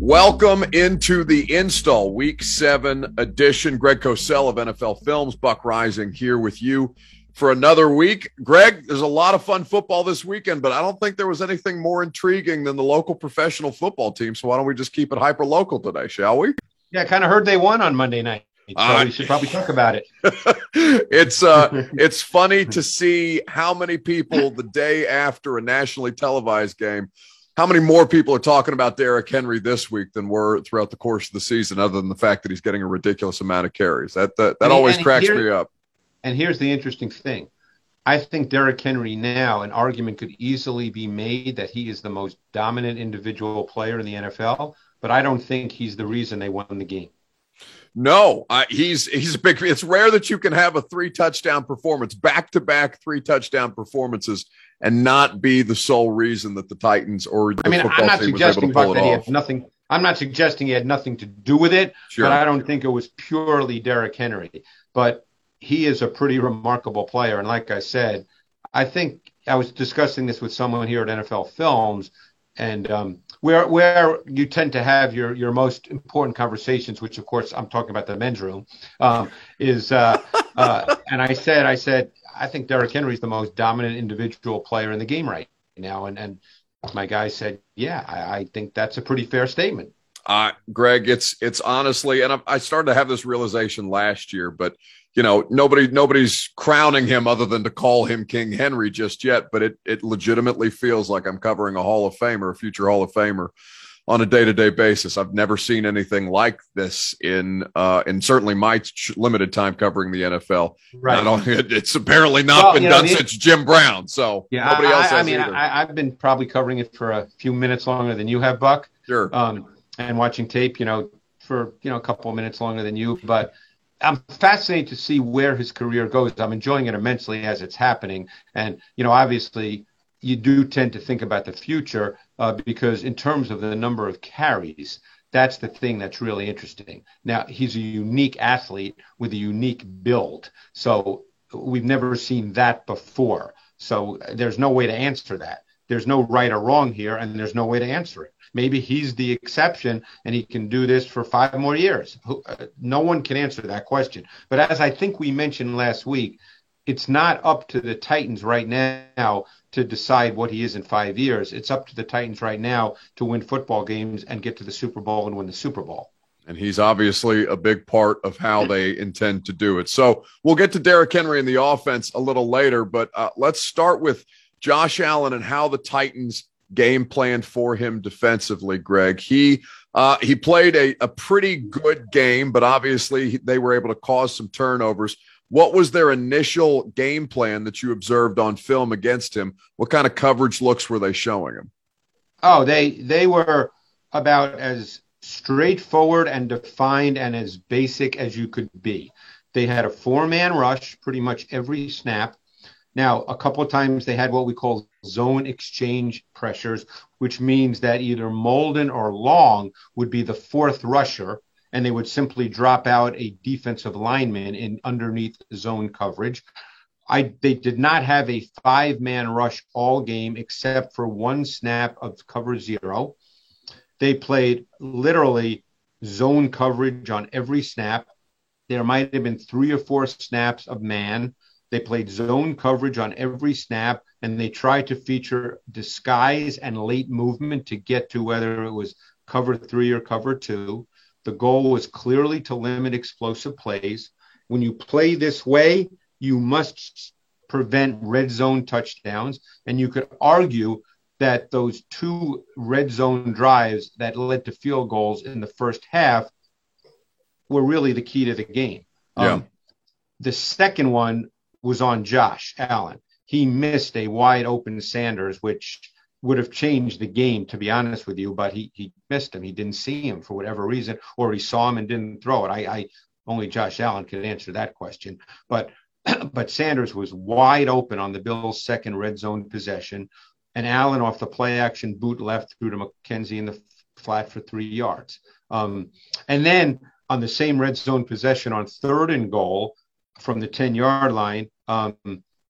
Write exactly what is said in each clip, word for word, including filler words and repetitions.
Welcome into the install week seven edition. Greg Cosell of N F L Films, Buck Rising here with you for another week. Greg, there's a lot of fun football this weekend, but I don't think there was anything more intriguing than the local professional football team. So why don't we just keep it hyper local today, shall we? Yeah, I kind of heard they won on Monday night. So uh, we should probably talk about it. it's uh, it's funny to see how many people the day after a nationally televised game, how many more people are talking about Derrick Henry this week than were throughout the course of the season, other than the fact that he's getting a ridiculous amount of carries. That that, that and, always and cracks here, me up. And here's the interesting thing. I think Derrick Henry now, an argument could easily be made that he is the most dominant individual player in the N F L, but I don't think he's the reason they won the game. No, uh, he's he's a big. It's rare that you can have a three touchdown performance, back to back three touchdown performances, and not be the sole reason that the Titans or the I mean, football I'm not team was able suggesting to pull that it he off. had nothing. I'm not suggesting he had nothing to do with it, Sure. But I don't think it was purely Derrick Henry. But he is a pretty remarkable player, and like I said, I think I was discussing this with someone here at N F L Films, and um, where where you tend to have your your most important conversations, which of course I'm talking about the men's room, um, is uh, uh, and I said I said I think Derrick Henry is the most dominant individual player in the game right now, and and my guy said, yeah, I, I think that's a pretty fair statement. Uh, Greg, it's it's honestly, and I, I started to have this realization last year, but you know, nobody nobody's crowning him other than to call him King Henry just yet. But it it legitimately feels like I'm covering a Hall of Famer, a future Hall of Famer, on a day-to-day basis. I've never seen anything like this in uh, in certainly my limited time covering the N F L. Right. Not only, it's apparently not well, been you know, done the, since Jim Brown. So yeah, nobody I, else I, has I mean, either. I, I've been probably covering it for a few minutes longer than you have, Buck. Sure. Um, and watching tape, you know, for you know a couple of minutes longer than you, but I'm fascinated to see where his career goes. I'm enjoying it immensely as it's happening. And, you know, obviously you do tend to think about the future uh, because in terms of the number of carries, that's the thing that's really interesting. Now, he's a unique athlete with a unique build. So we've never seen that before. So there's no way to answer that. There's no right or wrong here, and there's no way to answer it. Maybe he's the exception and he can do this for five more years. No one can answer that question. But as I think we mentioned last week, it's not up to the Titans right now to decide what he is in five years. It's up to the Titans right now to win football games and get to the Super Bowl and win the Super Bowl. And he's obviously a big part of how they intend to do it. So we'll get to Derrick Henry and the offense a little later, but uh, let's start with Josh Allen and how the Titans game plan for him defensively, Greg. He uh, he played a, a pretty good game, but obviously they were able to cause some turnovers. What was their initial game plan that you observed on film against him? What kind of coverage looks were they showing him? Oh, they they were about as straightforward and defined and as basic as you could be. They had a four-man rush pretty much every snap. Now, a couple of times they had what we call zone exchange pressures, which means that either Molden or Long would be the fourth rusher, and they would simply drop out a defensive lineman in underneath zone coverage. I, they did not have a five-man rush all game except for one snap of cover zero. They played literally zone coverage on every snap. There might have been three or four snaps of man. They played zone coverage on every snap, and they tried to feature disguise and late movement to get to whether it was cover three or cover two. The goal was clearly to limit explosive plays. When you play this way, you must prevent red zone touchdowns, and you could argue that those two red zone drives that led to field goals in the first half were really the key to the game. Yeah. Um, the second one was on Josh Allen. He missed a wide open Sanders, which would have changed the game, to be honest with you, but he he missed him. He didn't see him for whatever reason, or he saw him and didn't throw it. I, I only Josh Allen could answer that question. But but Sanders was wide open on the Bills' second red zone possession, and Allen off the play action boot left through to McKenzie in the flat for three yards. Um, and then on the same red zone possession on third and goal from the ten-yard line, um,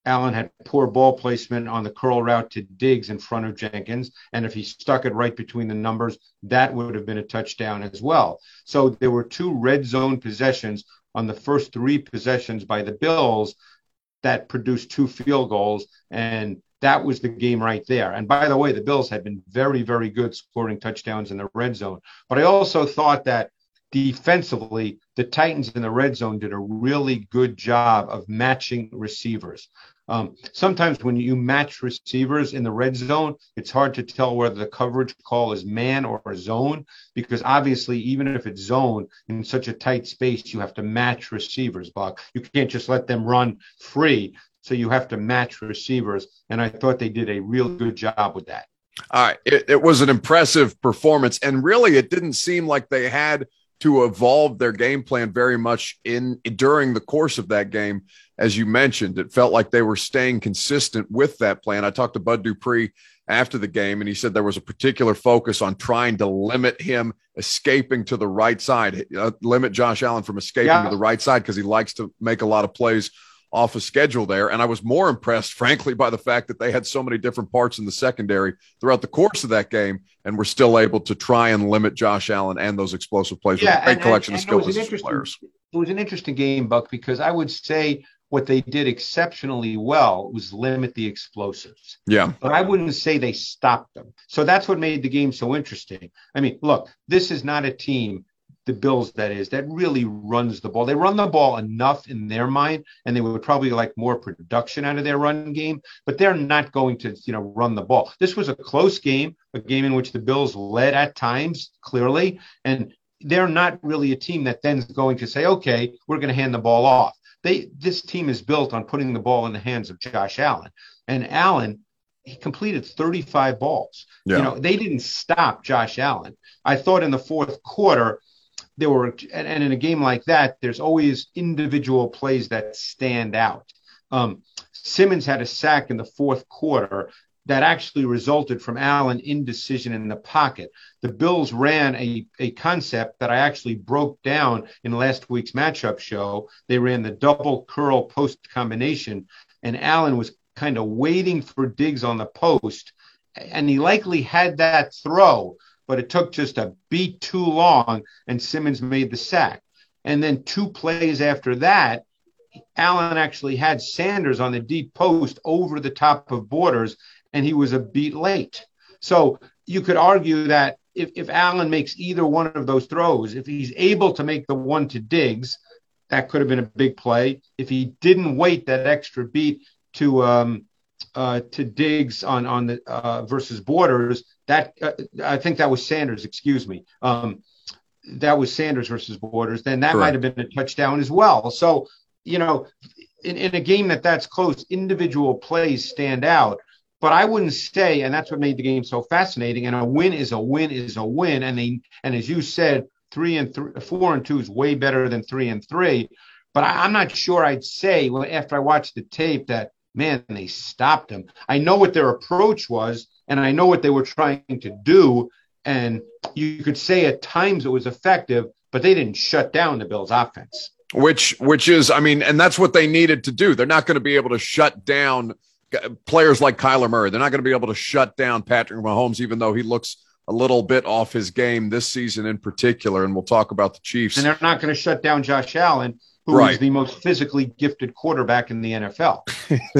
Allen had poor ball placement on the curl route to Diggs in front of Jenkins. And if he stuck it right between the numbers, that would have been a touchdown as well. So there were two red zone possessions on the first three possessions by the Bills that produced two field goals. And that was the game right there. And by the way, the Bills had been very, very good scoring touchdowns in the red zone. But I also thought that defensively, the Titans in the red zone did a really good job of matching receivers. Um, sometimes when you match receivers in the red zone, it's hard to tell whether the coverage call is man or zone, because obviously, even if it's zone in such a tight space, you have to match receivers, Buck. You can't just let them run free. So you have to match receivers. And I thought they did a real good job with that. All right. It, it was an impressive performance. And really, it didn't seem like they had to evolve their game plan very much in during the course of that game. As you mentioned, it felt like they were staying consistent with that plan. I talked to Bud Dupree after the game, and he said there was a particular focus on trying to limit him escaping to the right side, uh, limit Josh Allen from escaping yeah. to the right side, because he likes to make a lot of plays off a schedule there. And I was more impressed, frankly, by the fact that they had so many different parts in the secondary throughout the course of that game, and were still able to try and limit Josh Allen and those explosive plays yeah, with a great and, collection and, of skill position players. It was an interesting game, Buck, because I would say what they did exceptionally well was limit the explosives. Yeah. But I wouldn't say they stopped them. So that's what made the game so interesting. I mean, look, this is not a team, the Bills, that is, that really runs the ball. They run the ball enough in their mind, and they would probably like more production out of their run game, but they're not going to, you know, run the ball. This was a close game, a game in which the Bills led at times, clearly, and they're not really a team that then's going to say, okay, we're going to hand the ball off. They, this team is built on putting the ball in the hands of Josh Allen, and Allen, he completed thirty-five balls. Yeah. You know, they didn't stop Josh Allen. I thought in the fourth quarter, there were, and, and in a game like that, there's always individual plays that stand out. Um, Simmons had a sack in the fourth quarter that actually resulted from Allen indecision in the pocket. The Bills ran a, a concept that I actually broke down in last week's matchup show. They ran the double curl post combination, and Allen was kind of waiting for Diggs on the post, and he likely had that throw, but it took just a beat too long, and Simmons made the sack. And then two plays after that, Allen actually had Sanders on the deep post over the top of Borders, and he was a beat late. So you could argue that if, if Allen makes either one of those throws, if he's able to make the one to Diggs, that could have been a big play. If he didn't wait that extra beat to um, uh, to Diggs on on the uh, versus Borders, that uh, I think that was Sanders. Excuse me, um, that was Sanders versus Borders. Then that might have been a touchdown as well. So you know, in, in a game that that's close, individual plays stand out. But I wouldn't say, and that's what made the game so fascinating. And a win is a win is a win. And they, and as you said, three and three, four and two is way better than three and three. But I, I'm not sure I'd say, well, after I watched the tape, that man, they stopped them. I know what their approach was, and I know what they were trying to do. And you could say at times it was effective, but they didn't shut down the Bills' offense. Which, which is, I mean, and that's what they needed to do. They're not going to be able to shut down players like Kyler Murray. They're not going to be able to shut down Patrick Mahomes, even though he looks a little bit off his game this season in particular. And we'll talk about the Chiefs. And they're not going to shut down Josh Allen, who right. is the most physically gifted quarterback in the N F L.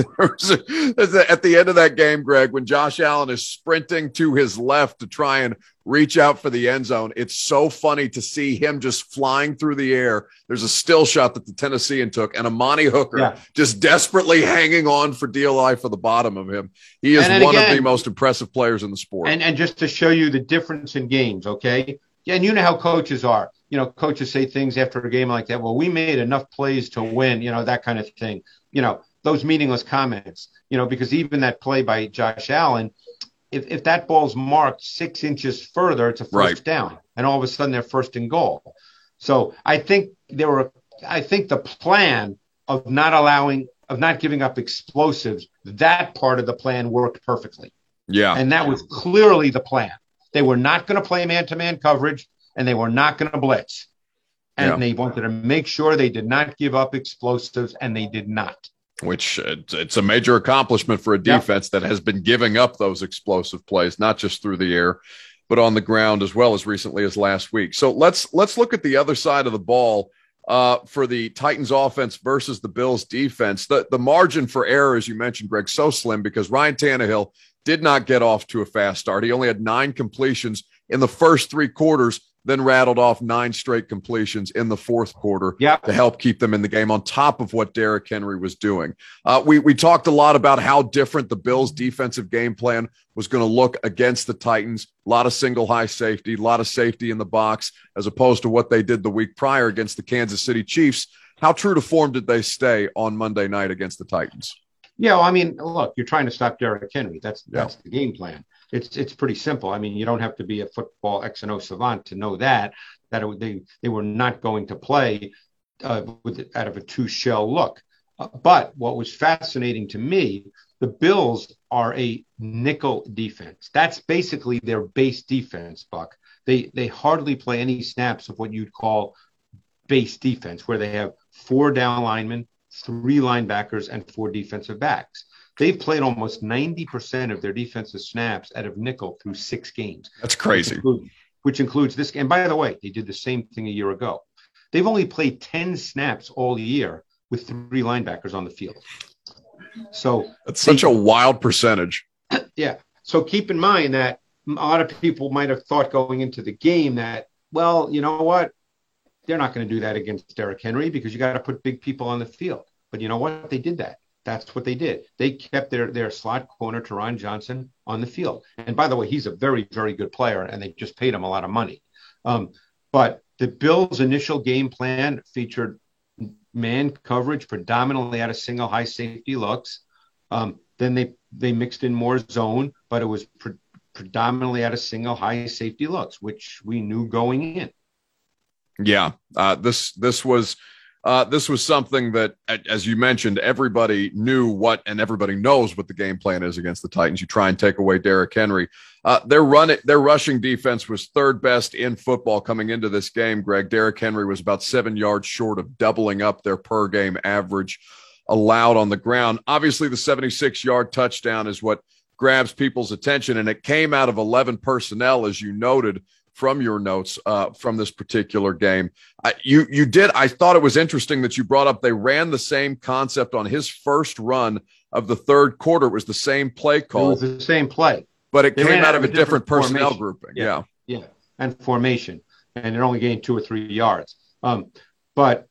At the end of that game, Greg, when Josh Allen is sprinting to his left to try and reach out for the end zone, it's so funny to see him just flying through the air. There's a still shot that the Tennessean took, and Amani Hooker yeah. just desperately hanging on for dear life for the bottom of him. He is one again, of the most impressive players in the sport. And, and just to show you the difference in games, okay? Yeah, and you know how coaches are. You know, coaches say things after a game like that. Well, we made enough plays to win, you know, that kind of thing. You know, those meaningless comments, you know, because even that play by Josh Allen, if, if that ball's marked six inches further, it's a first right. down. And all of a sudden they're first and goal. So I think there were, I think the plan of not allowing, of not giving up explosives, that part of the plan worked perfectly. Yeah. And that was clearly the plan. They were not going to play man-to-man coverage, and they were not going to blitz. And yeah. they wanted to make sure they did not give up explosives, and they did not. which uh, it's a major accomplishment for a defense yep. that has been giving up those explosive plays, not just through the air, but on the ground as well as recently as last week. So let's let's look at the other side of the ball uh, for the Titans offense versus the Bills defense. The, the margin for error, as you mentioned, Greg, so slim because Ryan Tannehill did not get off to a fast start. He only had nine completions in the first three quarters, then rattled off nine straight completions in the fourth quarter yep. to help keep them in the game on top of what Derrick Henry was doing. Uh, we, we talked a lot about how different the Bills' defensive game plan was going to look against the Titans. A lot of single high safety, a lot of safety in the box, as opposed to what they did the week prior against the Kansas City Chiefs. How true to form did they stay on Monday night against the Titans? Yeah, well, I mean, look, you're trying to stop Derrick Henry. That's yeah. that's the game plan. It's it's pretty simple. I mean, you don't have to be a football X and O savant to know that that it, they they were not going to play uh, with out of a two shell look. Uh, but what was fascinating to me, the Bills are a nickel defense. That's basically their base defense, Buck. They they hardly play any snaps of what you'd call base defense, where they have four down linemen, three linebackers, and four defensive backs. They've played almost ninety percent of their defensive snaps out of nickel through six games. That's crazy. Which includes, which includes this game. By the way, they did the same thing a year ago. They've only played ten snaps all year with three linebackers on the field. So that's such they, a wild percentage. Yeah. So keep in mind that a lot of people might have thought going into the game that, well, you know what? They're not going to do that against Derrick Henry because you got to put big people on the field. But you know what? They did that. That's what they did. They kept their, their slot corner, Teron Johnson, on the field. And by the way, he's a very, very good player, and they just paid him a lot of money. Um, but the Bills' initial game plan featured man coverage predominantly out of single high safety looks. Um, then they, they mixed in more zone, but it was pre- predominantly out of single high safety looks, which we knew going in. Yeah, uh, this this was uh, this was something that, as you mentioned, everybody knew what, and everybody knows what the game plan is against the Titans. You try and take away Derrick Henry. Uh, their run, their rushing defense was third best in football coming into this game. Greg, Derrick Henry was about seven yards short of doubling up their per game average allowed on the ground. Obviously, the seventy-six yard touchdown is what grabs people's attention, and it came out of eleven personnel, as you noted from your notes uh, from this particular game. Uh, you you did. I thought it was interesting that you brought up they ran the same concept on his first run of the third quarter. It was the same play call. It was the same play. But it they came out of a different, different personnel grouping. Yeah. yeah. Yeah. And formation. And it only gained two or three yards. Um, but,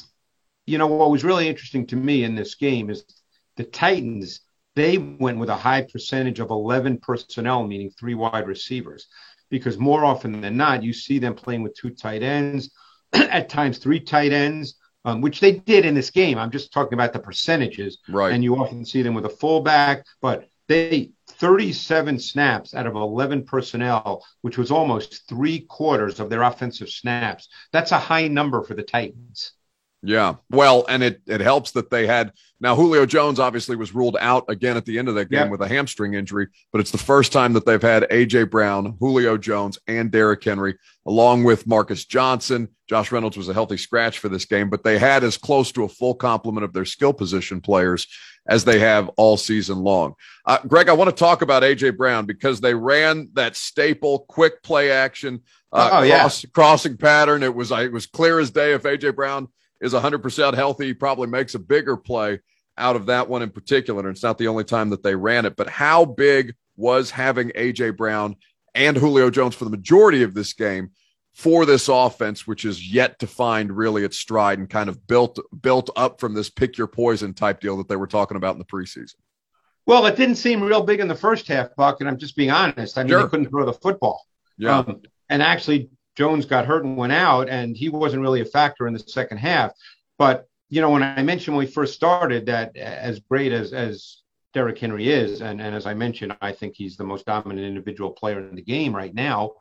you know, what was really interesting to me in this game is the Titans, they went with a high percentage of eleven personnel, meaning three wide receivers. Because more often than not, you see them playing with two tight ends, at times three tight ends, um, which they did in this game. I'm just talking about the percentages. Right. And you often see them with a fullback, but they thirty-seven snaps out of eleven personnel, which was almost three quarters of their offensive snaps. That's a high number for the Titans. Yeah, well, and it it helps that they had now Julio Jones obviously was ruled out again at the end of that game yep. with a hamstring injury, but it's the first time that they've had A J Brown, Julio Jones, and Derrick Henry, along with Marcus Johnson. Josh Reynolds was a healthy scratch for this game, but they had as close to a full complement of their skill position players as they have all season long. Uh, Greg, I want to talk about A J Brown because they ran that staple quick play action uh, oh, cross, yeah. crossing pattern. It was it was clear as day if A J Brown is one hundred percent healthy, he probably makes a bigger play out of that one in particular. And it's not the only time that they ran it, but how big was having A J Brown and Julio Jones for the majority of this game for this offense, which is yet to find really its stride and kind of built, built up from this pick your poison type deal that they were talking about in the preseason? Well, it didn't seem real big in the first half, Buck, and I'm just being honest. I mean, sure. They couldn't throw the football. Yeah. Um, and actually, Jones got hurt and went out, and he wasn't really a factor in the second half. But, you know, when I mentioned when we first started that as great as, as Derrick Henry is, and, and as I mentioned, I think he's the most dominant individual player in the game right now,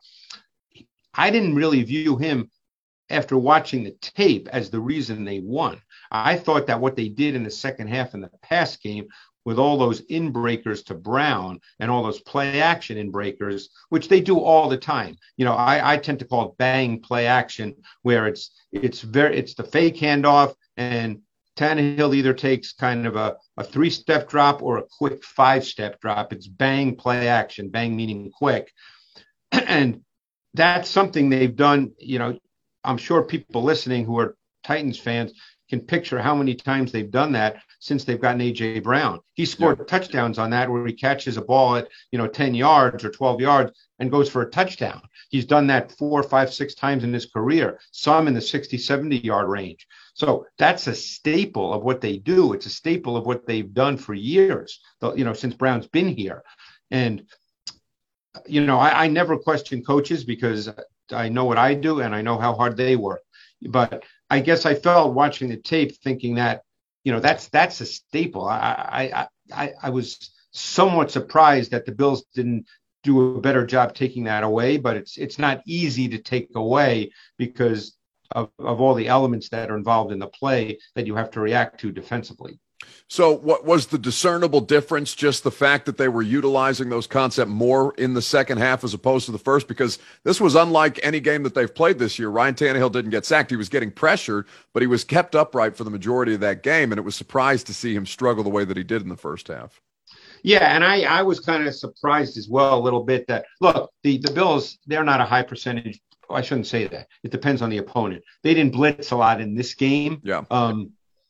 I didn't really view him after watching the tape as the reason they won. I thought that what they did in the second half in the pass game with all those in breakers to Brown and all those play action in breakers, which they do all the time. You know, I, I tend to call it bang play action, where it's it's very it's the fake handoff and Tannehill either takes kind of a, a three-step drop or a quick five-step drop. It's bang, play action, bang meaning quick. And that's something they've done. You know, I'm sure people listening who are Titans fans can picture how many times they've done that since they've gotten A J Brown. He scored yeah. touchdowns on that where he catches a ball at, you know, ten yards or twelve yards and goes for a touchdown. He's done that four, five, six times in his career, some in the sixty, seventy yard range. So that's a staple of what they do. It's a staple of what they've done for years, you know, since Brown's been here. And, you know, I, I never question coaches because I know what I do and I know how hard they work. But I guess I felt watching the tape thinking that, you know, that's that's a staple. I I I, I was somewhat surprised that the Bills didn't do a better job taking that away, but it's it's not easy to take away because of, of all the elements that are involved in the play that you have to react to defensively. So what was the discernible difference? Just the fact that they were utilizing those concepts more in the second half as opposed to the first? Because this was unlike any game that they've played this year. Ryan Tannehill didn't get sacked. He was getting pressured, but he was kept upright for the majority of that game, and it was surprised to see him struggle the way that he did in the first half. Yeah, and I, I was kind of surprised as well a little bit that, look, the, the Bills, they're not a high percentage. I shouldn't say that. It depends on the opponent. They didn't blitz a lot in this game. Yeah. Um,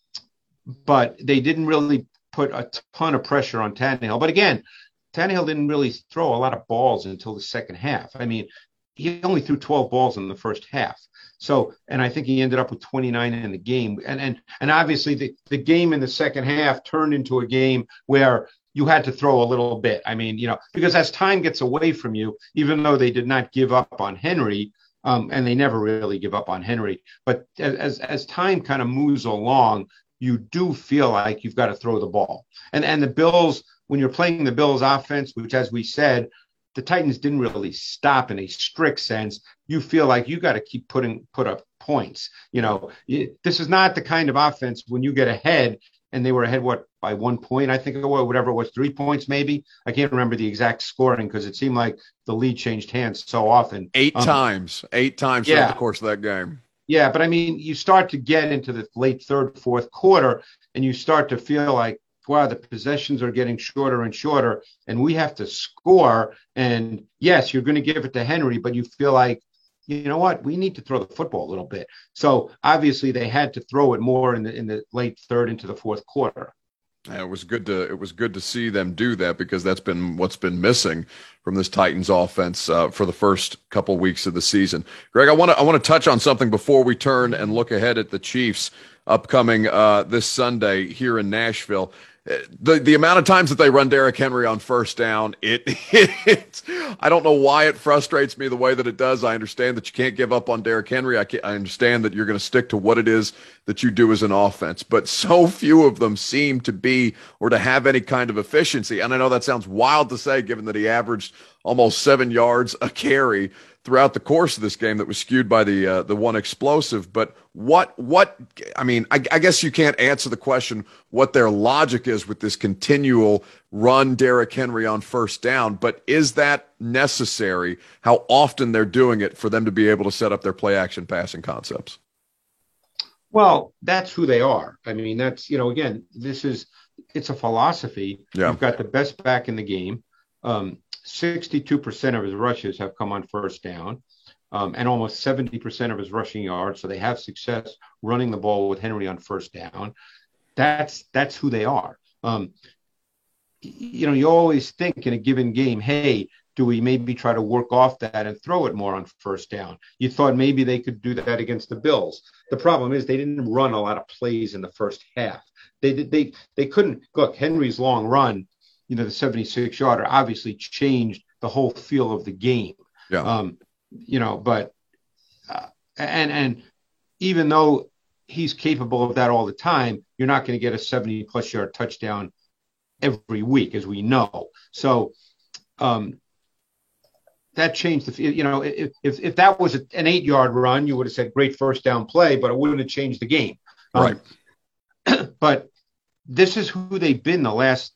but they didn't really put a ton of pressure on Tannehill. But again, Tannehill didn't really throw a lot of balls until the second half. I mean, he only threw twelve balls in the first half. So, and I think he ended up with twenty-nine in the game. And and and obviously the, the game in the second half turned into a game where you had to throw a little bit. I mean, you know, because as time gets away from you, even though they did not give up on Henry, um, and they never really give up on Henry, but as as time kind of moves along, you do feel like you've got to throw the ball. And and the Bills, when you're playing the Bills offense, which, as we said, the Titans didn't really stop in a strict sense, you feel like you got to keep putting put up points. You know, this is not the kind of offense when you get ahead, and they were ahead, what, by one point, I think, or whatever it was, three points maybe. I can't remember the exact scoring because it seemed like the lead changed hands so often. Eight um, times, eight times yeah. throughout the course of that game. Yeah, but I mean, you start to get into the late third, fourth quarter, and you start to feel like, wow, the possessions are getting shorter and shorter, and we have to score. And yes, you're going to give it to Henry, but you feel like, you know what, we need to throw the football a little bit. So obviously they had to throw it more in the in the late third into the fourth quarter. Yeah, it was good to it was good to see them do that because that's been what's been missing from this Titans offense uh, for the first couple weeks of the season. Greg, I want to I want to touch on something before we turn and look ahead at the Chiefs upcoming uh, this Sunday here in Nashville. The the amount of times that they run Derrick Henry on first down, it, it I don't know why it frustrates me the way that it does. I understand that you can't give up on Derrick Henry. I, I understand that you're going to stick to what it is that you do as an offense, but so few of them seem to be or to have any kind of efficiency. And I know that sounds wild to say, given that he averaged almost seven yards a carry throughout the course of this game that was skewed by the uh, the one explosive. But what what I mean, I, I guess you can't answer the question what their logic is with this continual run Derrick Henry on first down. But is that necessary? How often they're doing it for them to be able to set up their play action passing concepts? Well, that's who they are. I mean, that's, you know, again, this is it's a philosophy. Yeah. You've got the best back in the game. Um, sixty-two percent of his rushes have come on first down, um, and almost seventy percent of his rushing yards. So they have success running the ball with Henry on first down. That's that's who they are. Um, you know, you always think in a given game, hey, do we maybe try to work off that and throw it more on first down? You thought maybe they could do that against the Bills. The problem is they didn't run a lot of plays in the first half. They they they couldn't look Henry's long run. You know, the seventy-six yarder obviously changed the whole feel of the game. Yeah. Um, you know, but uh, and and even though he's capable of that all the time, you're not going to get a seventy plus yard touchdown every week, as we know. So um, that changed the, you know, if if, if that was an eight yard run, you would have said great first down play, but it wouldn't have changed the game. Um, right. But this is who they've been the last,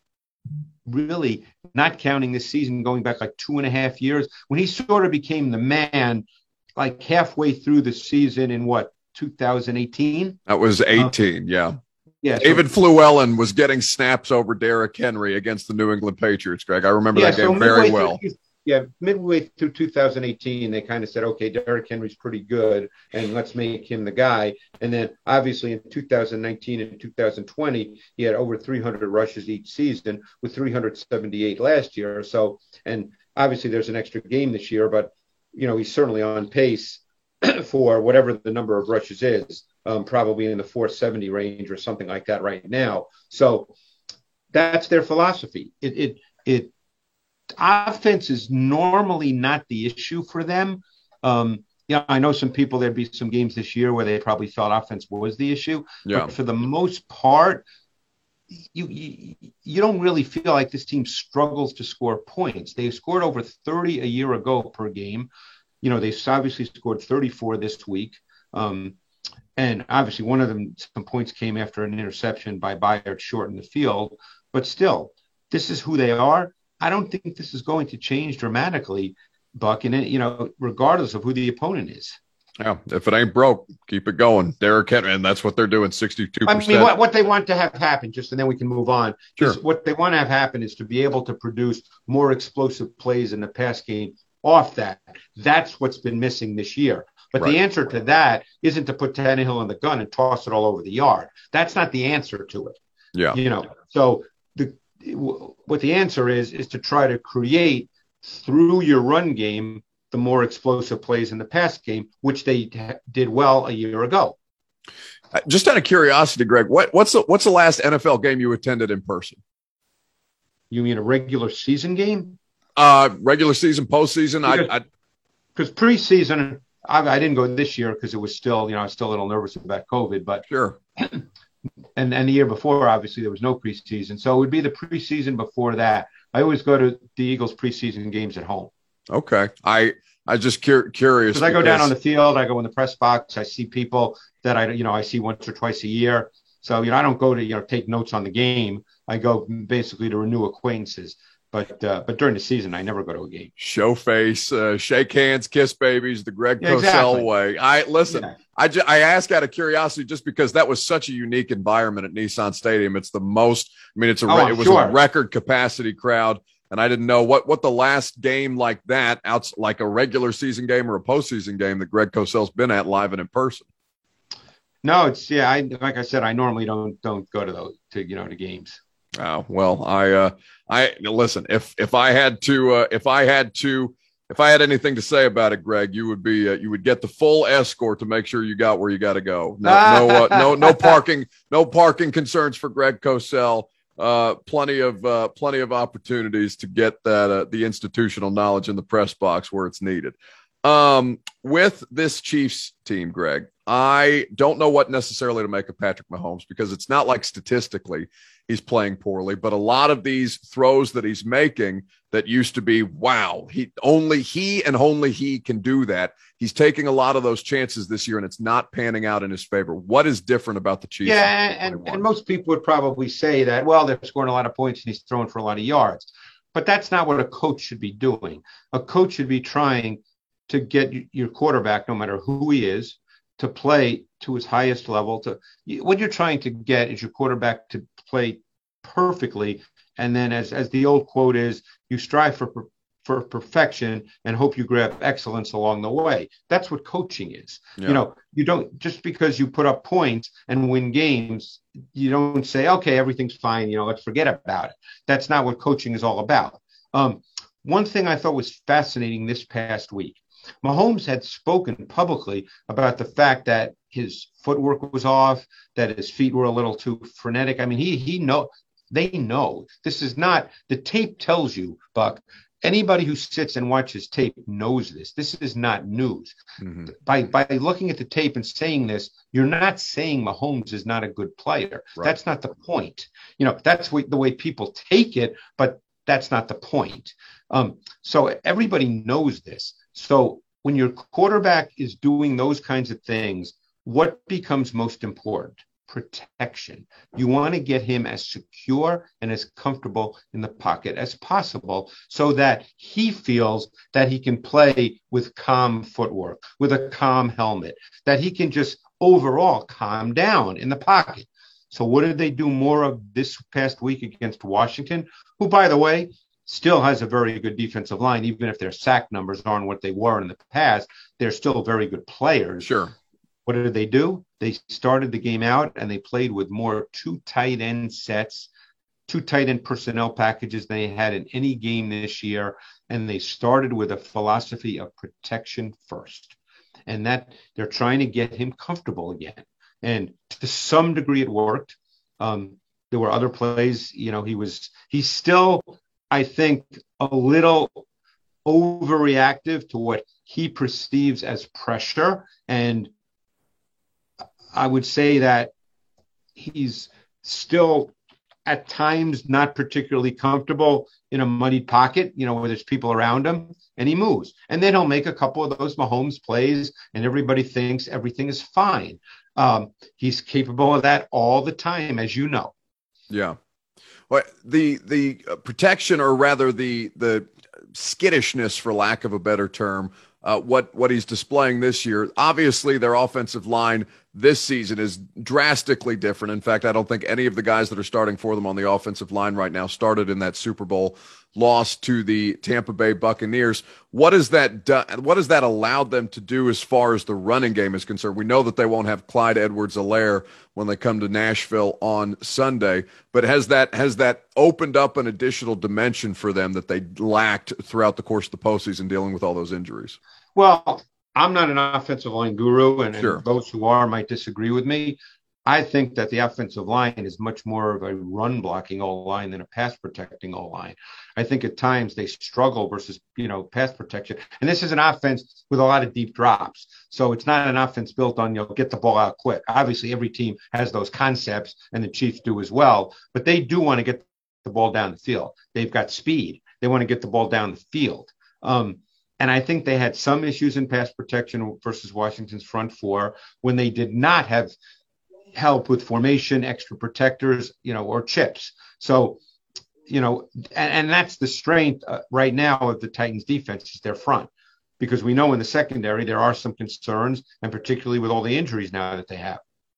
really, not counting this season, going back like two and a half years, when he sort of became the man, like halfway through the season in what, two thousand eighteen? That was eighteen, uh, yeah. Yeah, so, David Fluellen was getting snaps over Derrick Henry against the New England Patriots, Greg. I remember yeah, that game so very well. Through, yeah, midway through two thousand eighteen, they kind of said, okay, Derrick Henry's pretty good, and let's make him the guy. And then, obviously, in two thousand nineteen and two thousand twenty, he had over three hundred rushes each season, with three hundred seventy-eight last year or so. And obviously, there's an extra game this year, but, you know, he's certainly on pace for whatever the number of rushes is. Um, probably in the four seventy range or something like that right now. So that's their philosophy. It, it, it, offense is normally not the issue for them. Um, yeah, I know some people, there'd be some games this year where they probably thought offense was the issue. Yeah. But for the most part, you, you you don't really feel like this team struggles to score points. They scored over thirty a year ago per game. You know, they obviously scored thirty-four this week. Um, And obviously, one of them, some points came after an interception by Byard short in the field. But still, this is who they are. I don't think this is going to change dramatically, Buck, and, you know, regardless of who the opponent is. Yeah, if it ain't broke, keep it going. Derrick Henry, and that's what they're doing, sixty-two percent. I mean, what, what they want to have happen, just and then we can move on, sure. is what they want to have happen is to be able to produce more explosive plays in the pass game off that. That's what's been missing this year. But right. the answer to that isn't to put Tannehill in the gun and toss it all over the yard. That's not the answer to it. Yeah. You know, so the what the answer is, is to try to create through your run game the more explosive plays in the pass game, which they did well a year ago. Just out of curiosity, Greg, what, what's the, what's the last N F L game you attended in person? You mean a regular season game? Uh, regular season, postseason. Because, I, I, because preseason, I, I didn't go this year because it was still, you know, I was still a little nervous about COVID, but sure. And and the year before, obviously, there was no preseason. So it would be the preseason before that. I always go to the Eagles preseason games at home. Okay. I I just cur- curious. Because I go down on the field, I go in the press box, I see people that I, you know, I see once or twice a year. So, you know, I don't go to, you know, take notes on the game. I go basically to renew acquaintances. But uh, but during the season, I never go to a game. Show face, uh, shake hands, kiss babies, the Greg yeah, Cosell exactly. way. I listen. Yeah. I ju- I ask out of curiosity just because that was such a unique environment at Nissan Stadium. It's the most. I mean, it's a oh, it was sure. a record capacity crowd, and I didn't know what what the last game like that, out like a regular season game or a postseason game that Greg Cosell's been at live and in person. No, it's yeah. I like I said, I normally don't don't go to those to you know to games. Oh, well, I, uh, I listen, if, if I had to, uh, if I had to, if I had anything to say about it, Greg, you would be, uh, you would get the full escort to make sure you got where you got to go. No, no, uh, no, no parking, no parking concerns for Greg Cosell. Uh, plenty of, uh, plenty of opportunities to get that, uh, the institutional knowledge in the press box where it's needed. Um, with this Chiefs team, Greg, I don't know what necessarily to make of Patrick Mahomes because it's not like statistically he's playing poorly, but a lot of these throws that he's making that used to be, wow, he only he and only he can do that. He's taking a lot of those chances this year and it's not panning out in his favor. What is different about the Chiefs? Yeah. And, and most people would probably say that, well, they're scoring a lot of points and he's throwing for a lot of yards, but that's not what a coach should be doing. A coach should be trying to get your quarterback, no matter who he is, to play to his highest level. To what you're trying to get is your quarterback to play perfectly, and then, as as the old quote is, you strive for for perfection and hope you grab excellence along the way. That's what coaching is. Yeah. You know, you don't just because you put up points and win games, you don't say, okay, everything's fine. You know, let's forget about it. That's not what coaching is all about. Um, one thing I thought was fascinating this past week. Mahomes had spoken publicly about the fact that his footwork was off, that his feet were a little too frenetic. I mean, he he know they know this is not the tape tells you, Buck. Anybody who sits and watches tape knows this. This is not news. Mm-hmm. By by looking at the tape and saying this, you're not saying Mahomes is not a good player. Right. That's not the point. You know, that's what, the way people take it, but that's not the point. Um, so everybody knows this. So when your quarterback is doing those kinds of things, what becomes most important? Protection. You want to get him as secure and as comfortable in the pocket as possible so that he feels that he can play with calm footwork, with a calm helmet, that he can just overall calm down in the pocket. So what did they do more of this past week against Washington, who, by the way, still has a very good defensive line, even if their sack numbers aren't what they were in the past. They're still very good players. Sure. What did they do? They started the game out and they played with more two tight end sets, two tight end personnel packages than they had in any game this year. And they started with a philosophy of protection first. And that they're trying to get him comfortable again. And to some degree it worked. Um, there were other plays, you know, he was, he's still, I think, a little overreactive to what he perceives as pressure. And I would say that he's still at times not particularly comfortable in a muddied pocket, you know, where there's people around him, and he moves. And then he'll make a couple of those Mahomes plays and everybody thinks everything is fine. Um, he's capable of that all the time, as you know. Yeah. Well, the the protection, or rather the the skittishness, for lack of a better term, uh, what what he's displaying this year. Obviously, their offensive line this season is drastically different. In fact, I don't think any of the guys that are starting for them on the offensive line right now started in that Super Bowl loss to the Tampa Bay Buccaneers. What is that do- what has that allowed them to do as far as the running game is concerned? We know that they won't have Clyde Edwards-Helaire when they come to Nashville on Sunday, but has that has that opened up an additional dimension for them that they lacked throughout the course of the postseason, dealing with all those injuries? Well, I'm not an offensive line guru, and, Sure. and those who are might disagree with me. I think that the offensive line is much more of a run blocking O-line than a pass protecting O-line. I think at times they struggle versus, you know, pass protection. And this is an offense with a lot of deep drops. So it's not an offense built on, you know, get the ball out quick. Obviously, every team has those concepts, and the Chiefs do as well. But they do want to get the ball down the field. They've got speed. They want to get the ball down the field. Um, And I think they had some issues in pass protection versus Washington's front four when they did not have help with formation, extra protectors, you know, or chips. So, you know, and, and that's the strength uh, right now of the Titans defense is their front, because we know in the secondary there are some concerns, and particularly with all the injuries now that they have.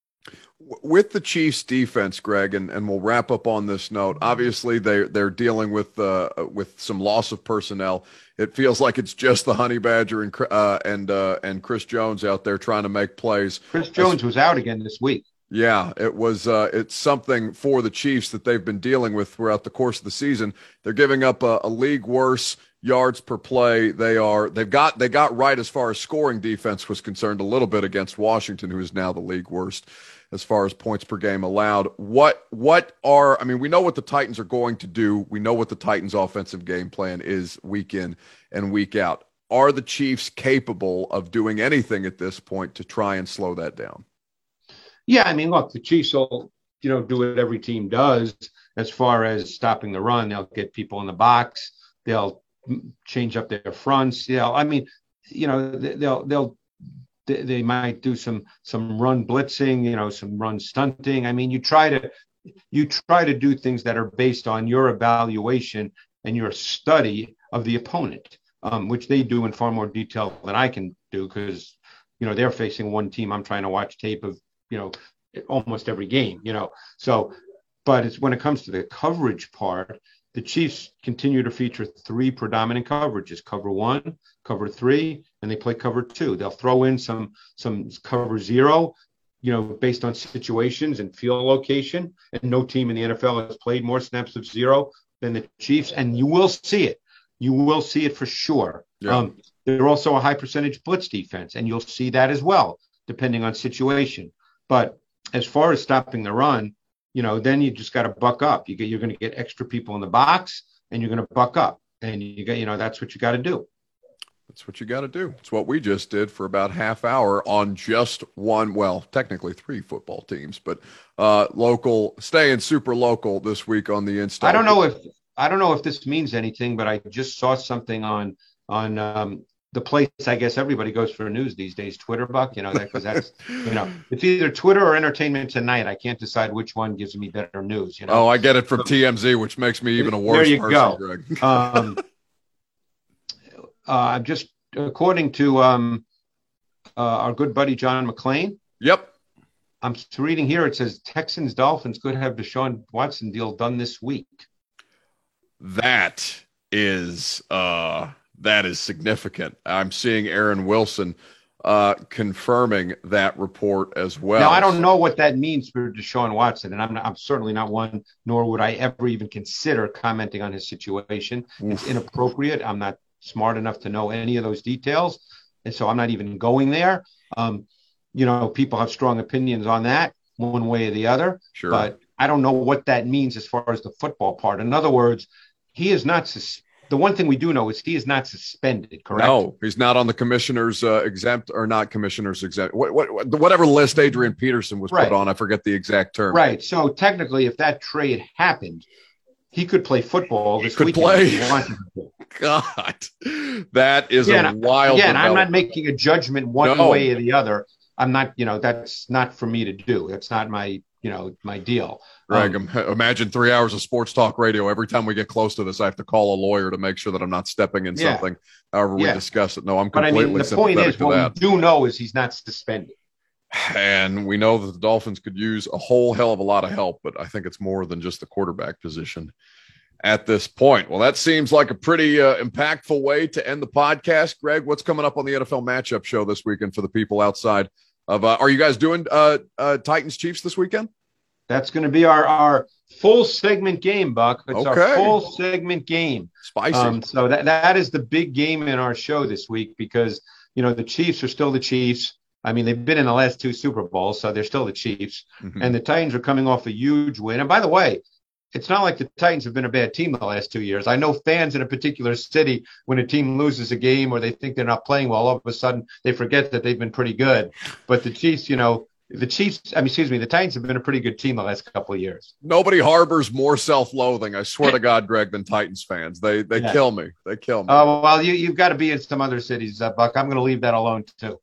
With the Chiefs defense, Greg, and, and we'll wrap up on this note. Obviously, they're, they're dealing with uh, with some loss of personnel. It feels like it's just the Honey Badger and uh, and uh, and Chris Jones out there trying to make plays. Chris Jones was out again this week. Yeah, it was. Uh, it's something for the Chiefs that they've been dealing with throughout the course of the season. They're giving up a, a league worst yards per play. They are. They've got. They got right as far as scoring defense was concerned a little bit against Washington, who is now the league worst as far as points per game allowed. What what are, I mean, we know what the Titans are going to do. We know what the Titans' offensive game plan is week in and week out. Are the Chiefs capable of doing anything at this point to try and slow that down? Yeah, I mean, look, the Chiefs will, you know, do what every team does as far as stopping the run. They'll get people in the box. They'll change up their fronts. You know, I mean, you know, they'll they'll they might do some some run blitzing, you know, some run stunting. I mean, you try to you try to do things that are based on your evaluation and your study of the opponent, um, which they do in far more detail than I can do, because, you know, they're facing one team. I'm trying to watch tape of, you know, almost every game, you know. So, but it's when it comes to the coverage part, the Chiefs continue to feature three predominant coverages: cover one, cover three, and they play cover two. They'll throw in some some cover zero, you know, based on situations and field location. And no team in the N F L has played more snaps of zero than the Chiefs, and you will see it. You will see it for sure. Yeah. Um, they're also a high percentage blitz defense, and you'll see that as well, depending on situation. But as far as stopping the run, you know, then you just got to buck up. You get, you're going to get extra people in the box, and you're going to buck up, and you got, you know, that's what you got to do. That's what you got to do. It's what we just did for about half hour on just one, well, technically three football teams, but uh, local, staying super local this week on the Insta. I don't know if I don't know if this means anything, but I just saw something on on um, the place I guess everybody goes for news these days, Twitter, Buck, you know, because that, that's, you know, it's either Twitter or Entertainment Tonight. I can't decide which one gives me better news, you know. Oh, I get it from T M Z, which makes me even a worse there you person, go. Greg. um, uh, just according to um, uh, our good buddy John McClain. Yep. I'm reading here, it says Texans Dolphins could have Deshaun Watson deal done this week. That is uh, that is significant. I'm seeing Aaron Wilson uh, confirming that report as well. Now, I don't know what that means for Deshaun Watson, and I'm not, I'm certainly not one, nor would I ever even consider commenting on his situation. Oof. It's inappropriate. I'm not smart enough to know any of those details, and so I'm not even going there. Um, you know, people have strong opinions on that one way or the other, sure. But I don't know what that means as far as the football part. In other words, he is not sus- the one thing we do know is he is not suspended, correct? No, he's not on the commissioner's uh, exempt or not commissioner's exempt. What, what, whatever list Adrian Peterson was right. put on, I forget the exact term. Right. So technically, if that trade happened, he could play football this could weekend. Play. If he wanted to. God, that is yeah, a wild. Yeah, and I'm not making a judgment one no. way or the other. I'm not, you know, that's not for me to do. That's not my, you know, my deal. Greg, um, imagine three hours of sports talk radio. Every time we get close to this, I have to call a lawyer to make sure that I'm not stepping in yeah. something. However, we yeah. discuss it. No, I'm but completely I mean, the sympathetic point is, to what that. we do know is he's not suspended. And we know that the Dolphins could use a whole hell of a lot of help, but I think it's more than just the quarterback position at this point. Well, that seems like a pretty uh, impactful way to end the podcast. Greg, what's coming up on the N F L matchup show this weekend for the people outside of, uh, are you guys doing uh, uh, Titans Chiefs this weekend? That's going to be our, our full segment game, Buck. It's okay. our full segment game. Spicy. Um, so that, that is the big game in our show this week because, you know, the Chiefs are still the Chiefs. I mean, they've been in the last two Super Bowls, so they're still the Chiefs. Mm-hmm. And the Titans are coming off a huge win. And by the way, it's not like the Titans have been a bad team the last two years. I know fans in a particular city, when a team loses a game or they think they're not playing well, all of a sudden they forget that they've been pretty good. But the Chiefs, you know, the Chiefs, I mean, excuse me, the Titans have been a pretty good team the last couple of years. Nobody harbors more self-loathing, I swear to God, Greg, than Titans fans. They they yeah. kill me. They kill me. Oh, uh, well, you, you've got to be in some other cities, uh, Buck. I'm going to leave that alone, too.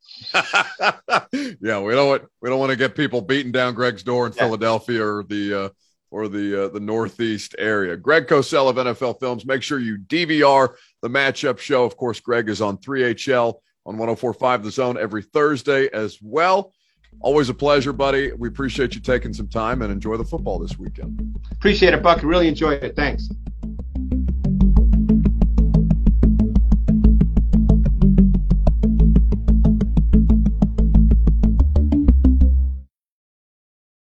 yeah, we don't want, we don't want to get people beating down Greg's door in yeah. Philadelphia or the uh, or the uh, the Northeast area. Greg Cosell of N F L Films. Make sure you D V R the matchup show. Of course, Greg is on three H L on one oh four point five The Zone every Thursday as well. Always a pleasure, buddy. We appreciate you taking some time and enjoy the football this weekend. Appreciate it, Buck. Really enjoyed it. Thanks.